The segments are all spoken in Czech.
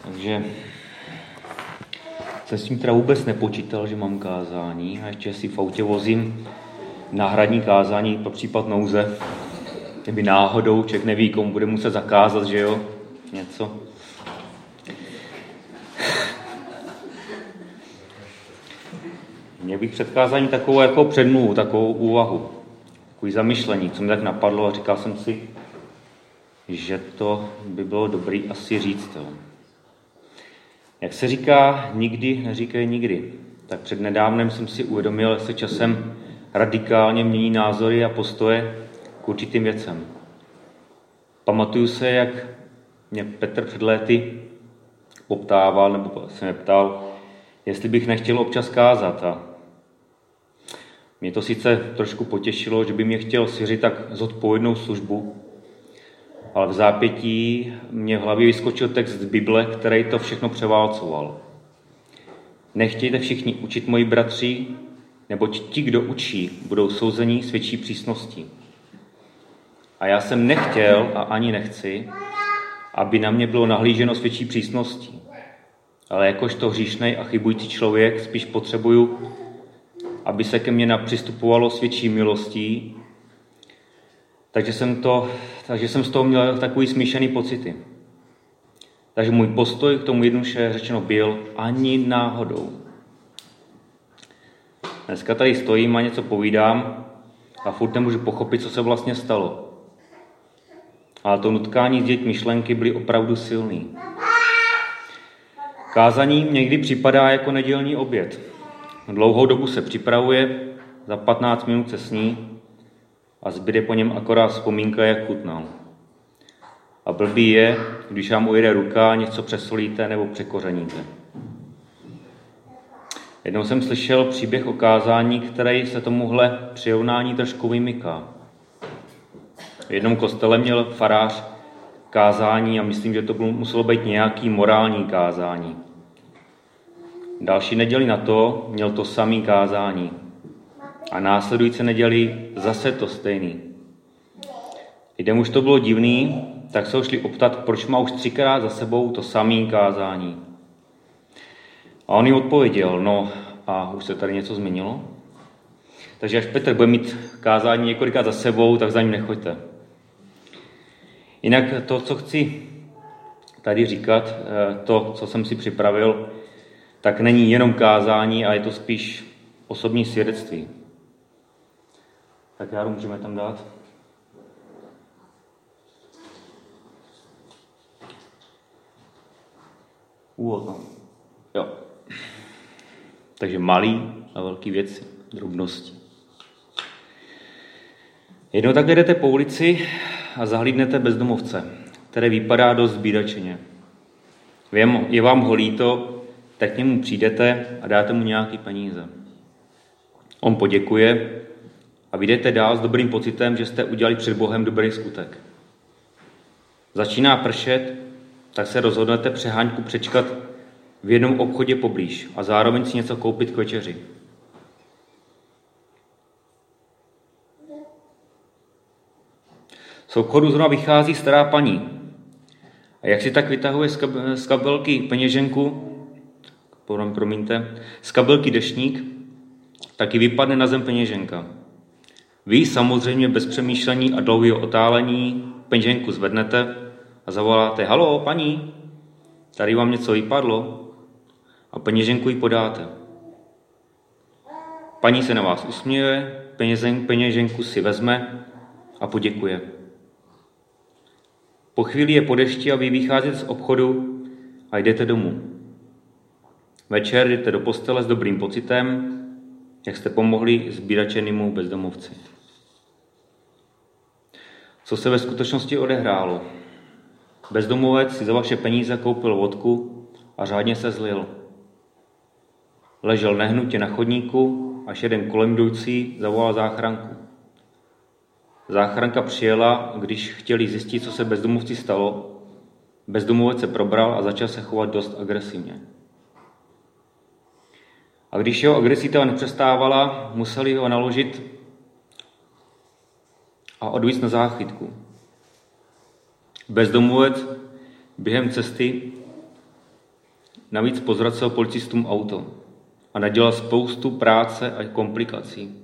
Takže jsem s tím teda vůbec nepočítal, že mám kázání a ještě si v autě vozím náhradní kázání pro případ nouze. Kdyby náhodou člověk neví, komu bude muset zakázat, že jo, něco. Měl bych před kázáním takovou jako předmluvu, takovou úvahu, takový zamyšlení, co mi tak napadlo a říkal jsem si, že to by bylo dobrý asi říct. Jo. Jak se říká, nikdy neříkej nikdy. Tak před nedávnem jsem si uvědomil, že se časem radikálně mění názory a postoje k určitým věcem. Pamatuju se, jak mě Petr před léty poptával, nebo se mě ptal, jestli bych nechtěl občas kázat. A mě to sice trošku potěšilo, že by mě chtěl svěřit tak zodpovědnou službu, ale v zápětí mě v hlavě vyskočil text z Bible, který to všechno převálcoval. Nechtějte všichni učit, moji bratři, neboť ti, kdo učí, budou souzeni s větší přísností. A já jsem nechtěl a ani nechci, aby na mě bylo nahlíženo s větší přísností. Ale jakožto hříšnej a chybující člověk spíš potřebuju, aby se ke mně přistupovalo s větší milostí, takže jsem z toho měl takový smíšený pocity. Takže můj postoj k tomu jednoduše řečeno byl ani náhodou. Dneska tady stojím a něco povídám a furt nemůžu pochopit, co se vlastně stalo. Ale to nutkání sdělit myšlenky byly opravdu silný. Kázání někdy připadá jako nedělní oběd. Dlouhou dobu se připravuje, za 15 minut se sní a zbyde po něm akorát vzpomínka, jak chutnal. A blbý je, když vám ujede ruka, něco přesolíte nebo překořeníte. Jednou jsem slyšel příběh o kázání, který se tomuhle přirovnání trošku vymyká. V jednom kostele měl farář kázání a myslím, že to muselo být nějaký morální kázání. Další neděli na to měl to samý kázání. A následující neděli zase to stejný. Lidem už to bylo divný, tak se ho šli optat, proč má už 3krát za sebou to samý kázání. A on jim odpověděl, no a už se tady něco změnilo? Takže až Petr bude mít kázání několikrát za sebou, tak za ním nechoďte. Jinak to, co chci tady říkat, to, co jsem si připravil, tak není jenom kázání, ale je to spíš osobní svědectví. Tak Járu můžeme tam dát. Úvod, no. Jo. Takže malý a velký věci, drobnosti. Jednou tak jdete po ulici a zahlídnete bezdomovce, který vypadá dost zbídačeně. Je vám ho líto, tak k němu přijdete a dáte mu nějaký peníze. On poděkuje a vy jdete dál s dobrým pocitem, že jste udělali před Bohem dobrý skutek. Začíná pršet, tak se rozhodnete přeháňku přečkat v jednom obchodě poblíž a zároveň si něco koupit k večeři. Z obchodu zrovna vychází stará paní. A jak si tak vytahuje z kabelky peněženku, z kabelky deštník, taky vypadne na zem peněženka. Vy samozřejmě bez přemýšlení a dlouhého otálení peněženku zvednete a zavoláte, halo, paní, tady vám něco vypadlo a peněženku jí podáte. Paní se na vás usměje, peněženku si vezme a poděkuje. Po chvíli je po dešti a vy vycházíte z obchodu a jdete domů. Večer jdete do postele s dobrým pocitem, jak jste pomohli zbídačenému bezdomovci. Co se ve skutečnosti odehrálo? Bezdomovec si za vaše peníze koupil vodku a řádně se zlil. Ležel nehnutě na chodníku, až jeden kolem jdoucí zavolal záchranku. Záchranka přijela a když chtěli zjistit, co se bezdomovci stalo, bezdomovec se probral a začal se chovat dost agresivně. A když jeho agresivita nepřestávala, museli ho naložit a odvízt na záchytku. Bezdomovec během cesty Navíc pozvracel policistům auto a nadělal spoustu práce a komplikací.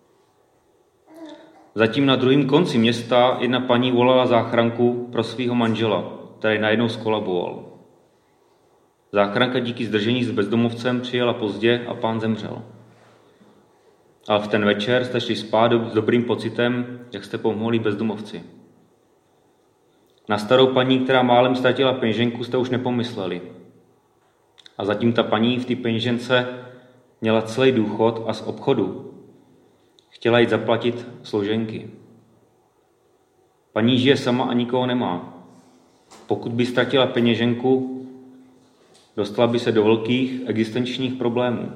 Zatím na druhém konci města jedna paní volala záchranku pro svého manžela, který najednou skolaboval. Záchranka díky zdržení s bezdomovcem přijela pozdě a pán zemřel. Ale v ten večer jste šli spát s dobrým pocitem, jak jste pomohli bezdomovci. Na starou paní, která málem ztratila peněženku, jste už nepomysleli. A zatím ta paní v té peněžence měla celý důchod a z obchodu chtěla jít zaplatit složenky. Paní žije sama a nikoho nemá. Pokud by ztratila peněženku, dostala by se do velkých existenčních problémů.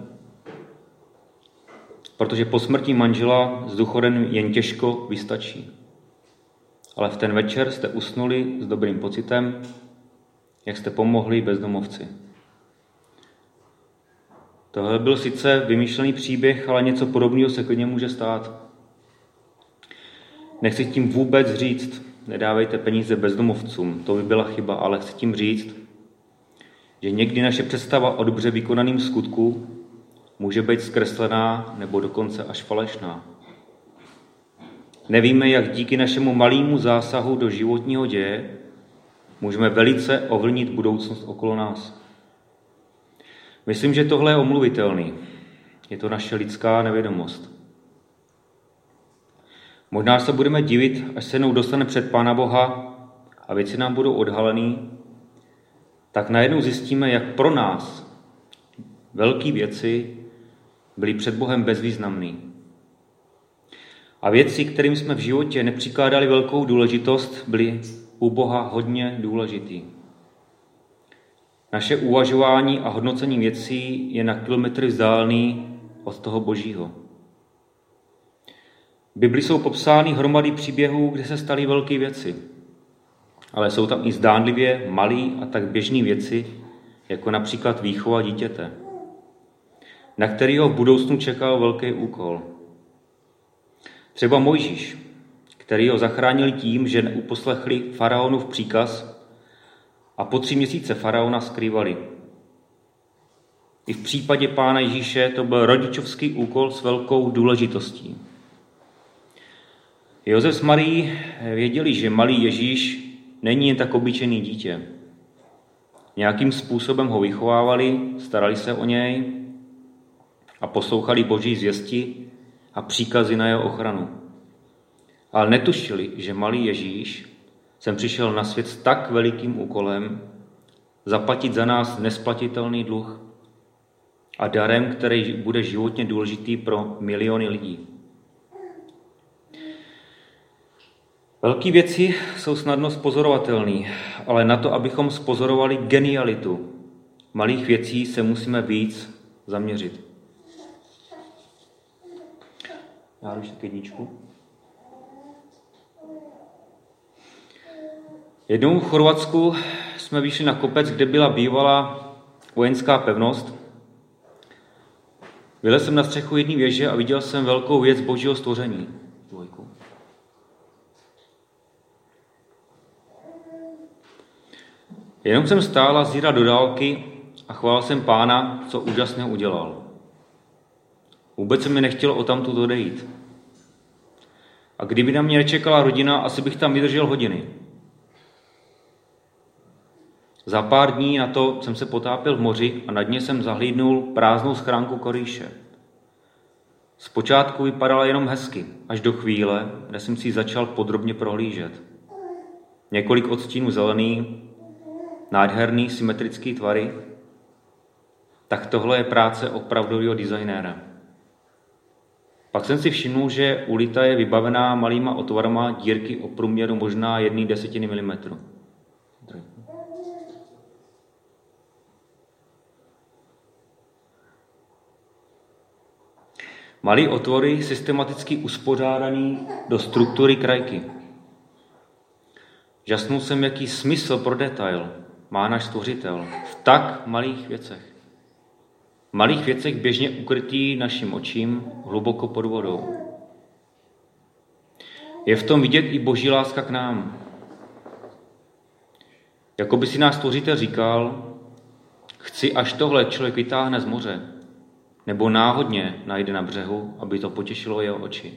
Protože po smrti manžela s důchodem jen těžko vystačí. Ale v ten večer jste usnuli s dobrým pocitem, jak jste pomohli bezdomovci. Tohle byl sice vymyšlený příběh, ale něco podobného se klidně může stát. Nechci tím vůbec říct, nedávejte peníze bezdomovcům, to by byla chyba, ale chci tím říct, že někdy naše představa o dobře vykonaném skutku může být zkreslená nebo dokonce až falešná. Nevíme, jak díky našemu malému zásahu do životního děje můžeme velice ovlivnit budoucnost okolo nás. Myslím, že tohle je omluvitelný. Je to naše lidská nevědomost. Možná se budeme divit, až se jednou dostane před Pána Boha a věci nám budou odhalený, tak najednou zjistíme, jak pro nás velké věci byly před Bohem bezvýznamné. A věci, kterým jsme v životě nepřikládali velkou důležitost, byly u Boha hodně důležitý. Naše uvažování a hodnocení věcí je na kilometry vzdálený od toho Božího. V Bibli jsou popsány hromady příběhů, kde se staly velké věci. Ale jsou tam i zdánlivě malé a tak běžné věci, jako například výchova dítěte, na kterého v budoucnu čekal velký úkol. Třeba Mojžíš, který ho zachránili tím, že neuposlechli faraonův příkaz a po 3 měsíce faraona skrývali. I v případě Pána Ježíše to byl rodičovský úkol s velkou důležitostí. Josef s Marií věděli, že malý Ježíš není jen tak obyčejný dítě. Nějakým způsobem ho vychovávali, starali se o něj a poslouchali Boží zvěsti a příkazy na jeho ochranu. Ale netušili, že malý Ježíš sem přišel na svět s tak velikým úkolem zaplatit za nás nesplatitelný dluh a darem, který bude životně důležitý pro miliony lidí. Velké věci jsou snadno spozorovatelné, ale na to, abychom spozorovali genialitu malých věcí, se musíme víc zaměřit. Já už jedničku. Jednou v Chorvatsku jsme vyšli na kopec, kde byla bývalá vojenská pevnost. Vylez jsem na střechu jedné věže a viděl jsem velkou věc Božího stvoření. Jenom jsem stál a zíral do dálky a chválil jsem Pána, co úžasného udělal. Vůbec se mi nechtělo odtamtud odejít. A kdyby na mě nečekala rodina, asi bych tam vydržel hodiny. Za pár dní na to jsem se potápěl v moři a na dně jsem zahlídnul prázdnou schránku korýše. Zpočátku vypadala jenom hezky, až do chvíle, kde jsem si ji začal podrobně prohlížet. Několik odstínů zelený, nádherný, symetrický tvary, tak tohle je práce opravdového designéra. Pak jsem si všiml, že ulita je vybavená malýma otvarama dírky o průměru možná 1/10 mm. Malý otvory systematicky uspořádaný do struktury krajky. Žasnul jsem, jaký smysl pro detail má náš stvořitel v tak malých věcech. V malých věcech běžně ukrytý našim očím hluboko pod vodou. Je v tom vidět i Boží láska k nám. Jako by si náš stvořitel říkal, Chci, až tohle člověk vytáhne z moře, nebo náhodně najde na břehu, aby to potěšilo jeho oči.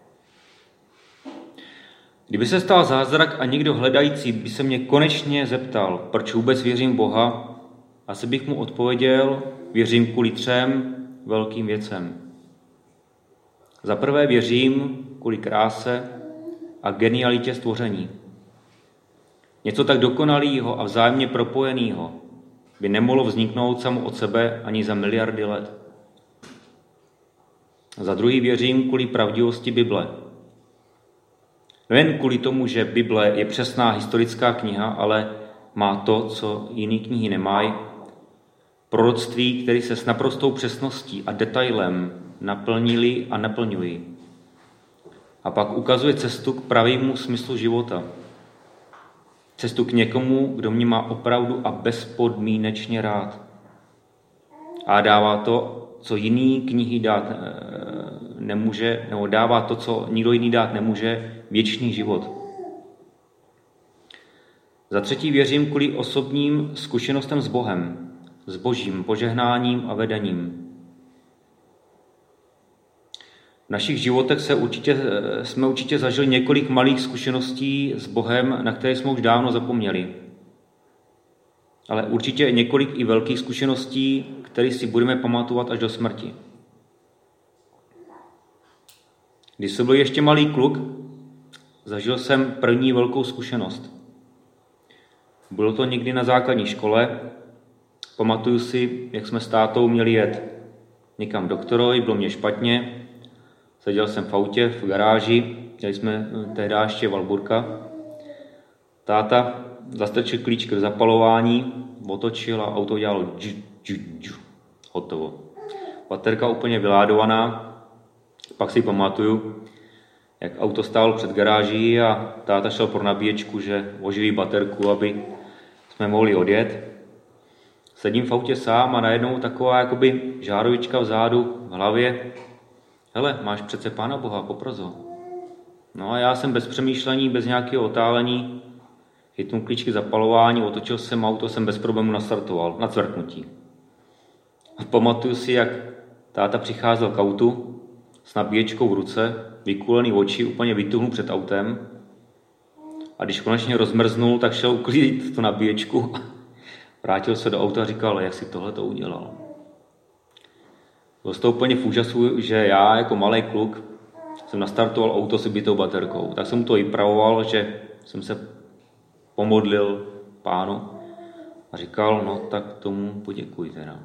Kdyby se stal zázrak a někdo hledající by se mě konečně zeptal, proč vůbec věřím Boha, asi bych mu odpověděl, věřím kvůli 3 velkým věcem. Za prvé věřím kvůli kráse a genialitě stvoření. Něco tak dokonalého a vzájemně propojeného by nemohlo vzniknout samo od sebe ani za miliardy let. Za druhý věřím kvůli pravdivosti Bible. Nejen kvůli tomu, že Bible je přesná historická kniha, ale má to, co jiné knihy nemají. Proroctví, které se s naprostou přesností a detailem naplnili a naplňují. A pak ukazuje cestu k pravému smyslu života. Cestu k někomu, kdo mě má opravdu a bezpodmínečně rád. A dává to, co jiný knihy dát nemůže, nebo dává to, co nikdo jiný dát nemůže, věčný život. Za třetí věřím kvůli osobním zkušenostem s Bohem, s Božím požehnáním a vedením. V našich životech jsme určitě zažili několik malých zkušeností s Bohem, na které jsme už dávno zapomněli. Ale určitě několik i velkých zkušeností, které si budeme pamatovat až do smrti. Když jsem byl ještě malý kluk, zažil jsem první velkou zkušenost. Bylo to někdy na základní škole. Pamatuju si, jak jsme s tátou měli jet někam k doktorovi, bylo mě špatně. Seděl jsem v autě, v garáži, měli jsme tehdy ještě Valburka. Táta zastrčil klíček k zapalování, otočil a auto dělalo hotovo. Baterka úplně vyládovaná. Pak si pamatuju, jak auto stálo před garáží a táta šel pro nabíječku, že oživí baterku, aby jsme mohli odjet. Sedím v autě sám a najednou taková jakoby žárovička vzadu v hlavě. Hele, máš přece Pána Boha, popros ho. No a já jsem bez přemýšlení, bez nějakého otálení, chytnul klíčky zapalování, otočil jsem auto, jsem bez problému nastartoval, na cvrknutí. A pamatuju si, jak táta přicházel k autu s nabíječkou v ruce, vykulený oči, úplně vytuhnul před autem. A když konečně rozmrznul, tak šel uklidit tu nabíječku. Vrátil se do auta a říkal, jak si tohle to udělal. Byl to úplně v úžasu, že já jako malý kluk jsem nastartoval auto s vybitou baterkou. Tak jsem mu to vypravoval, že jsem se pomodlil Pánu a říkal, no tak tomu poděkuji teda.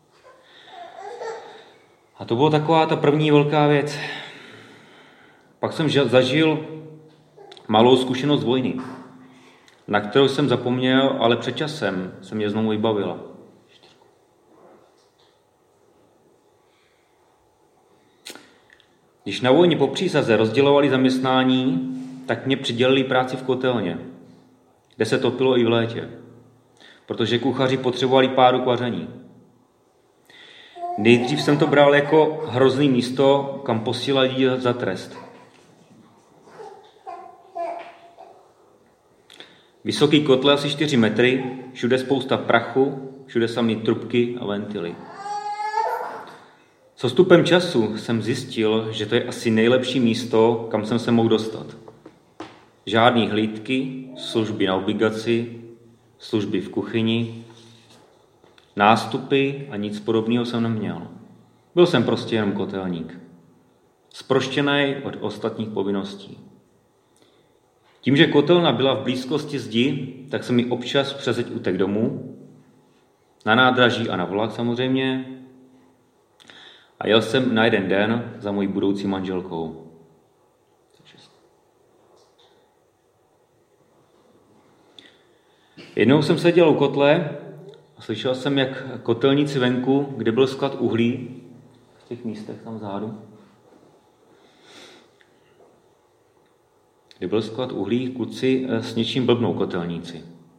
A to byla taková ta první velká věc. Pak jsem zažil malou zkušenost vojny, na kterou jsem zapomněl, ale před časem se mě znovu vybavila. Když na vojně po přísaze rozdělovali zaměstnání, tak mě přidělili práci v kotelně, kde se topilo i v létě, protože kuchaři potřebovali páru k vaření. Nejdřív jsem to bral jako hrozný místo, kam posílali lidi za trest. Vysoký kotle asi 4 metry, všude spousta prachu, všude samé trubky a ventily. S odstupem času jsem zjistil, že to je asi nejlepší místo, kam jsem se mohl dostat. Žádný hlídky, služby na obligaci, služby v kuchyni, nástupy a nic podobného jsem neměl. Byl jsem prostě jenom kotelník. Zproštěný od ostatních povinností. Tím, že kotelna byla v blízkosti zdi, tak se mi občas přezeď utek domů, na nádraží a na vlak samozřejmě, a jel jsem na jeden den za mojí budoucí manželkou. Jednou jsem seděl u kotle a slyšel jsem, jak kotelníci venku, kde byl sklad uhlí, v těch místech tam vzadu, kde byl sklad uhlí, kluci s něčím blbnou kotelníci.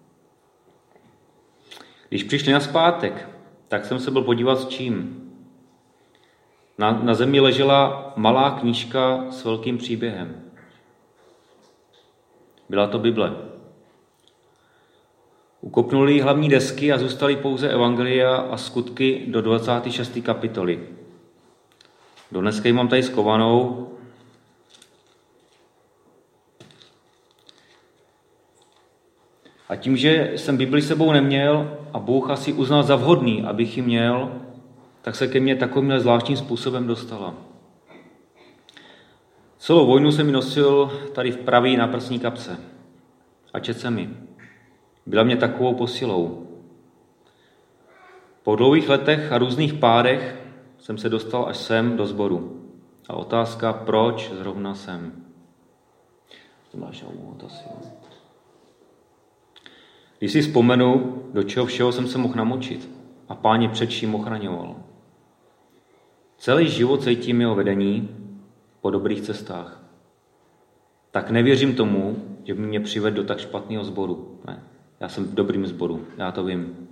Když přišli nazpátek, tak jsem se byl podívat s čím. Na zemi ležela malá knížka s velkým příběhem. Byla to Bible. Ukopnuli hlavní desky a zůstaly pouze evangelia a skutky do 26. kapitoly. Dneska ji mám tady skovanou. A tím, že jsem Bibli sebou neměl a Bůh asi uznal za vhodný, abych ji měl, tak se ke mně takovým zvláštním způsobem dostala. Celou vojnu jsem ji nosil tady v pravý náprsní kapse a četl jsem ji. Byla mě takovou posilou. Po dlouhých letech a různých pádech jsem se dostal až sem do sboru. A otázka, proč zrovna sem? To máš na úvod asi. Když si vzpomenu, do čeho všeho jsem se mohl namočit a Pán mě před čím ochraňoval. Celý život cítím jeho vedení po dobrých cestách. Tak nevěřím tomu, že by mě přivedl do tak špatného sboru. Ne, já jsem v dobrým sboru, já to vím.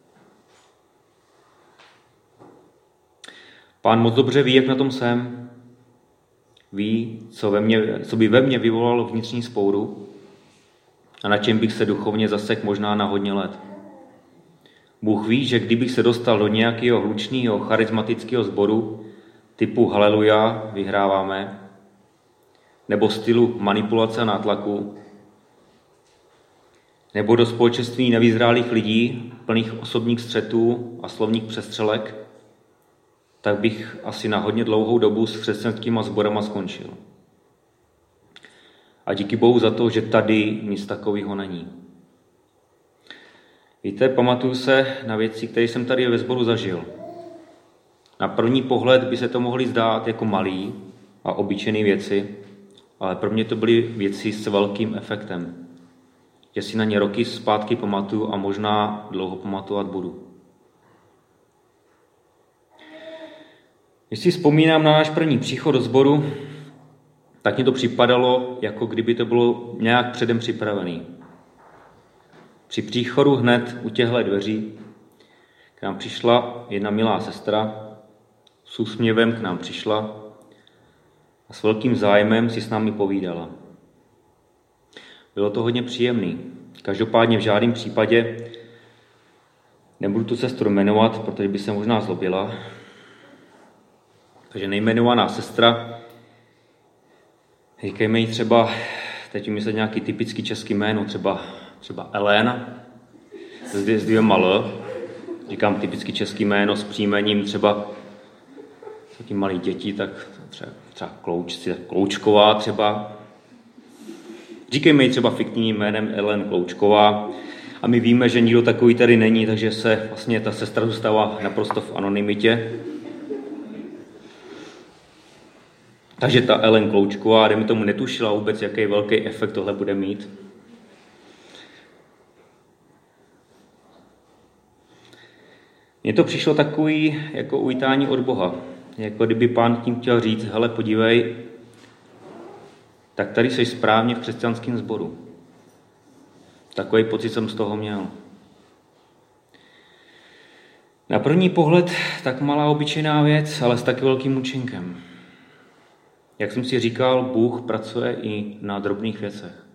Pán moc dobře ví, jak na tom jsem. Ví, co by ve mně vyvolalo vnitřní spouru a na čem bych se duchovně zasekl možná na hodně let. Bůh ví, že kdybych se dostal do nějakého hlučného, charismatického sboru typu haleluja, vyhráváme, nebo stylu manipulace a nátlaku, nebo do společenství nevyzrálých lidí, plných osobních střetů a slovních přestřelek, tak bych asi na hodně dlouhou dobu s křesťanskýma sborama skončil. A díky Bohu za to, že tady nic takového není. Víte, pamatuju se na věci, které jsem tady ve sboru zažil. Na první pohled by se to mohly zdát jako malý a obyčejné věci, ale pro mě to byly věci s velkým efektem. Že si na ně roky zpátky pamatuju a možná dlouho pamatovat budu. Když si vzpomínám na náš první příchod do sboru, tak mně to připadalo, jako kdyby to bylo nějak předem připravený. Při příchodu hned u těchto dveří k nám přišla jedna milá sestra, s úsměvem k nám přišla a s velkým zájmem si s námi povídala. Bylo to hodně příjemný. Každopádně v žádném případě nebudu tu sestru jmenovat, protože by se možná zlobila. Takže nejmenovaná sestra, říkejme jí třeba, teď myslet nějaký typický český jméno, třeba Ellen, s dvěma L, říkám typický český jméno s příjmením, třeba jsou ti malí děti, tak třeba Kloučková třeba. Říkejme jí třeba fiktivním jménem Ellen Kloučková a my víme, že nikdo takový tady není, takže se vlastně ta sestra zůstává naprosto v anonymitě. Takže ta Ellen Kloučková, dejme tomu, netušila vůbec, jaký velký efekt tohle bude mít. Mně to přišlo takový jako uvítání od Boha. Jako kdyby Pán tím chtěl říct, hele, podívej, tak tady jsi správně v křesťanském sboru. Takový pocit jsem z toho měl. Na první pohled tak malá obyčejná věc, ale s taky velkým účinkem. Jak jsem si říkal, Bůh pracuje i na drobných věcech.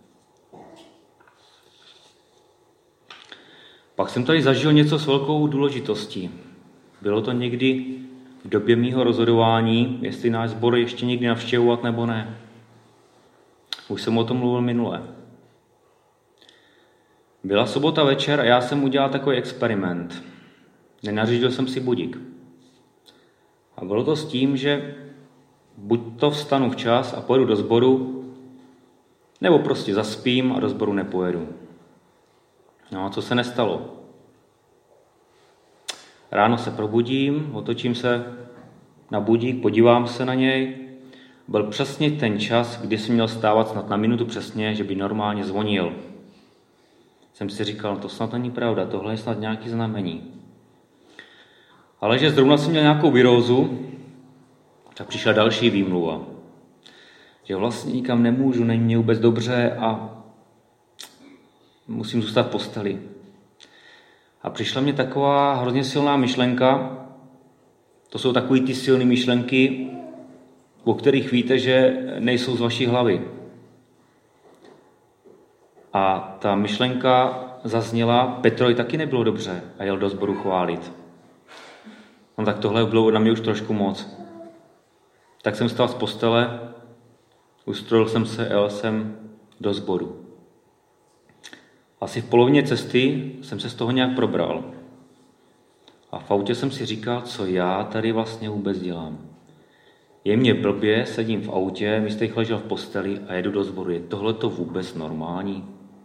Pak jsem tady zažil něco s velkou důležitostí. Bylo to někdy v době mýho rozhodování, jestli náš sbor ještě někdy navštěvovat nebo ne. Už jsem o tom mluvil minule. Byla sobota večer a já jsem udělal takový experiment. Nenařídil jsem si budík. A bylo to s tím, že buď to vstanu včas a pojedu do sboru, nebo prostě zaspím a do sboru nepojedu. No a co se nestalo? Ráno se probudím, otočím se na budík, podívám se na něj. Byl přesně ten čas, kdy jsem měl stávat snad na minutu přesně, že by normálně zvonil. Jsem si říkal, to snad není pravda, tohle je snad nějaký znamení. Ale že zrovna jsem měl nějakou virózu, tak přišla další výmluva. Že vlastně nikam nemůžu, není mě vůbec dobře a musím zůstat v posteli. A přišla mě taková hrozně silná myšlenka, to jsou takové ty silné myšlenky, o kterých víte, že nejsou z vaší hlavy. A ta myšlenka zazněla, Petrovi taky nebylo dobře a jel do sboru chválit. No tak tohle bylo na mě už trošku moc. Tak jsem vstal z postele, ustrojil jsem se a jel jsem do sboru. Asi v polovině cesty jsem se z toho nějak probral. A v autě jsem si říkal, co já tady vlastně vůbec dělám. Je mě blbě, sedím v autě, místo jich ležel v posteli a jedu do sboru. Je tohleto vůbec normální?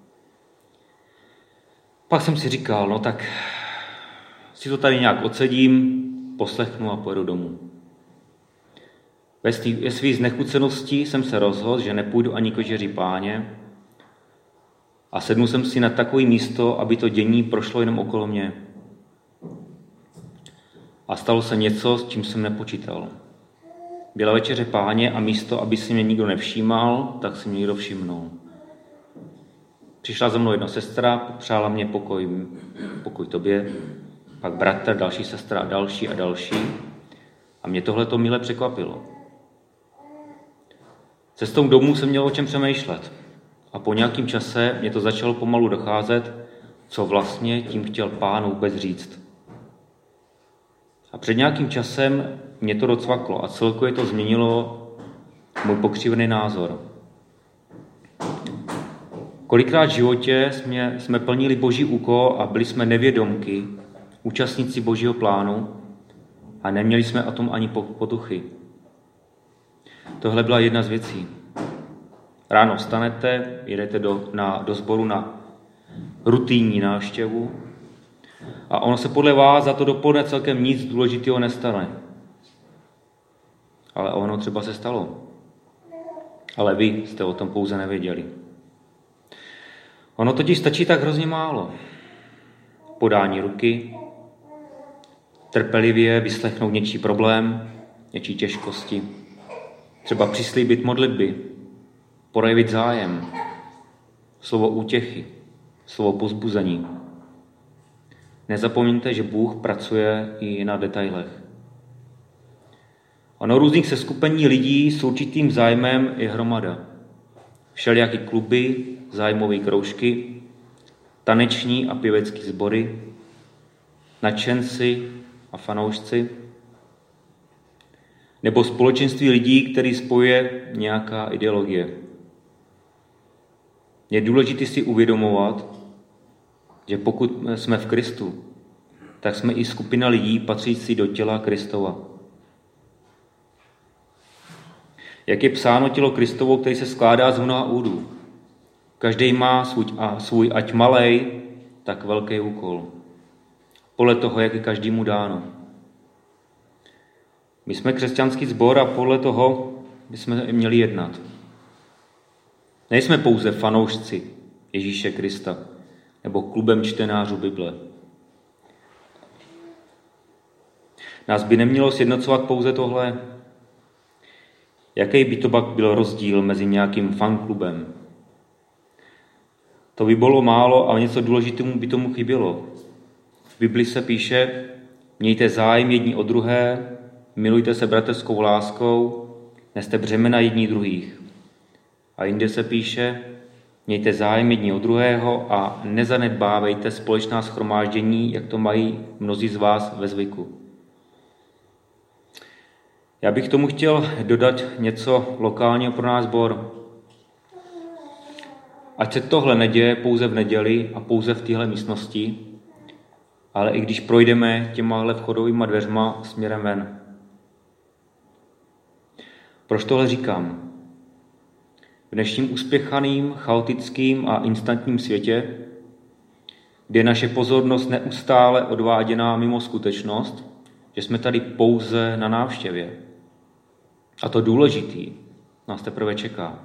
Pak jsem si říkal, no tak si to tady nějak odsedím, poslechnu a pojedu domů. Ve své znechucenosti jsem se rozhodl, že nepůjdu ani k večeři Páně a sednu jsem si na takové místo, aby to dění prošlo jenom okolo mě. A stalo se něco, s čím jsem nepočítal. Byla večeře Páně a místo, aby si mě nikdo nevšímal, tak si mě někdo všimnul. Přišla za mnou jedna sestra, popřála mě pokoj tobě, pak bratr, další sestra a další a další. A mě tohle to mile překvapilo. Cestou domů jsem měl o čem přemýšlet. A po nějakém čase mě to začalo pomalu docházet, co vlastně tím chtěl Pán vůbec říct. A před nějakým časem mě to docvaklo a celkově to změnilo můj pokřivený názor. Kolikrát v životě jsme plnili Boží úkol a byli jsme nevědomky, účastníci Božího plánu a neměli jsme o tom ani potuchy. Tohle byla jedna z věcí. Ráno vstanete, jedete do sboru na rutinní návštěvu a ono se podle vás za to dopoledne celkem nic důležitého nestane. Ale ono třeba se stalo. Ale vy jste o tom pouze nevěděli. Ono totiž stačí tak hrozně málo. Podání ruky, trpělivě vyslechnout něčí problém, něčí těžkosti, třeba přislíbit modlitby, projevit zájem, slovo útěchy, slovo povzbuzení. Nezapomeňte, že Bůh pracuje i na detailech. Ono různých seskupení lidí s určitým zájmem je hromada. Všelijaký kluby, zájmové kroužky, taneční a pěvecký sbory, nadšenci a fanoušci, nebo společenství lidí, který spojuje nějaká ideologie. Je důležité si uvědomovat, že pokud jsme v Kristu, tak jsme i skupina lidí patřící do těla Kristova. Jak je psáno, tělo Kristovo, který se skládá z mnoha údů. Každý má svůj ať malej, tak velký úkol. Podle toho, jak je každému dáno. My jsme křesťanský sbor a podle toho bychom měli jednat. Nejsme pouze fanoušci Ježíše Krista nebo klubem čtenářů Bible. Nás by nemělo sjednocovat pouze tohle. Jaký by to pak byl rozdíl mezi nějakým fanklubem? To by bylo málo, ale něco důležitému by tomu chybělo. V Bibli se píše, mějte zájem jedni o druhé, milujte se bratrskou láskou, neste břemena jedni druhých. A jinde se píše, mějte zájem jedni o druhého a nezanedbávejte společná shromáždění, jak to mají mnozí z vás ve zvyku. Já bych tomu chtěl dodat něco lokálního pro náš sbor. Ať se tohle neděje pouze v neděli a pouze v téhle místnosti, ale i když projdeme těmahle vchodovýma dveřma směrem ven. Proč tohle říkám? V dnešním uspěchaným, chaotickým a instantním světě, kde je naše pozornost neustále odváděná mimo skutečnost, že jsme tady pouze na návštěvě. A to důležitý nás teprve čeká.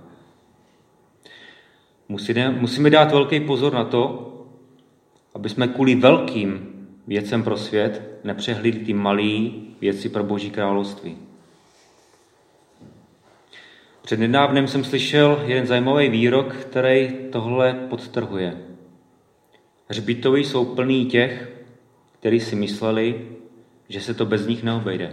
Musíme dát velký pozor na to, aby jsme kvůli velkým věcem pro svět nepřehlídli ty malé věci pro Boží království. Před nedávnem jsem slyšel jeden zajímavý výrok, který tohle podtrhuje. Hřbitovy jsou plný těch, kteří si mysleli, že se to bez nich neobejde.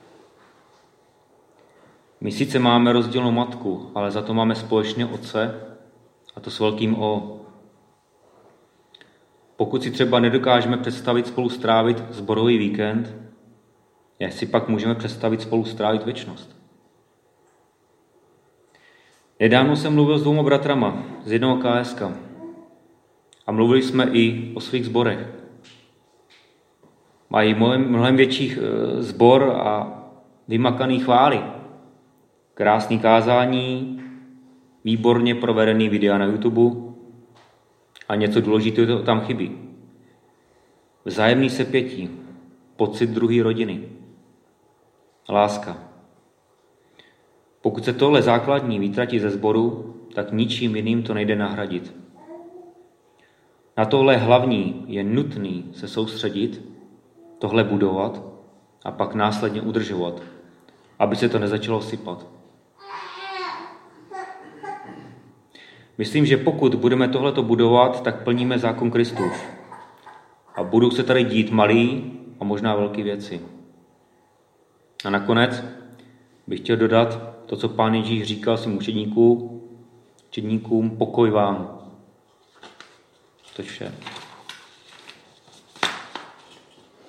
My sice máme rozdílnou matku, ale za to máme společného otce, a to s velkým O. pokud si třeba nedokážeme představit spolu strávit sborový víkend, jak si pak můžeme představit spolu strávit věčnost? Nedávno jsem mluvil s 2 bratrama z jednoho KSK a mluvili jsme i o svých sborech. Mají mnohem větší sbor a vymakaný chvály, krásný kázání, výborně provedený videa na YouTube a něco důležitého tam chybí. Vzájemný sepětí, pocit druhé rodiny, láska. Pokud se tohle základní vytratí ze sboru, tak ničím jiným to nejde nahradit. Na tohle hlavní je nutný se soustředit, tohle budovat a pak následně udržovat, aby se to nezačalo sypat. Myslím, že pokud budeme tohleto budovat, tak plníme zákon Kristův. A budou se tady dít malý a možná velké věci. A nakonec bych chtěl dodat to, co Pán Ježíš říkal svým učedníkům, pokoj vám. To je vše.